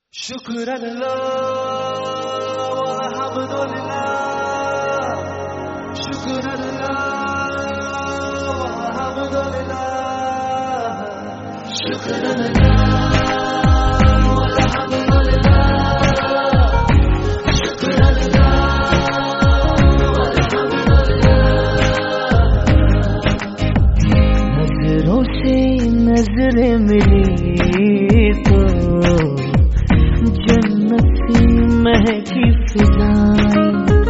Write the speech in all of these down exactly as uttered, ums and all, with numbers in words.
शुक्रल्लाह वल्हम्दुलिल्लाह, शुक्रल्लाह वल्हम्दुलिल्लाह, शुक्रल्लाह वल्हम्दुलिल्लाह, शुक्रल्लाह वल्हम्दुलिल्लाह। नजरों से नजरें मिली तो जन्नती महकी फिजाएं,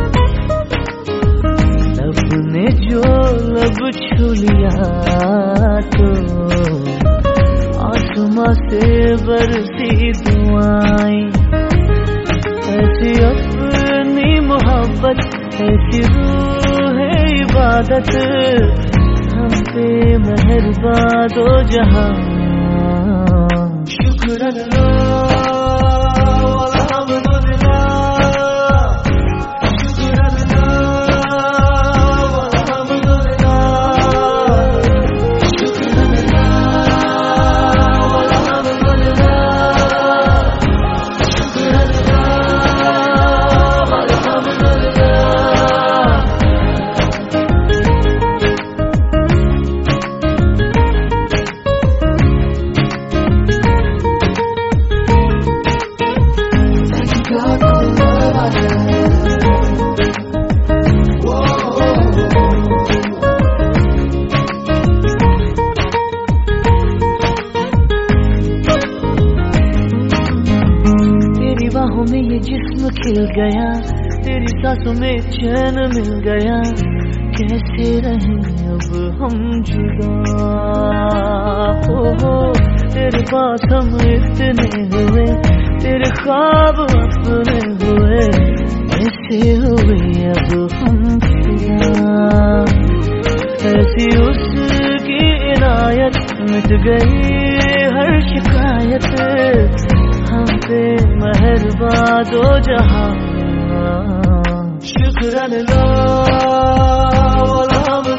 लब ने जो लब छू लिया तो आसमां से बरसी दुआएं। ऐसी अपनी मोहब्बत, ऐसी रूह है इबादत, हम पे मेहरबान दो जहां। शुक्रल्लाह में ये जिस्म खिल गया, तेरी सांसों में चैन मिल गया, कैसे रहें अब हम जुदा। हो हो तेरे पास हम इतने हुए, तेरे ख्वाब अपने हुए, कैसे हुए अब हम फिदा। ऐसी उसकी इनायत, मिट गई हर शिकायत, हम पे मेहरबान दो जहां। शुक्रल्लाह वल्हम्दुलिल्लाह।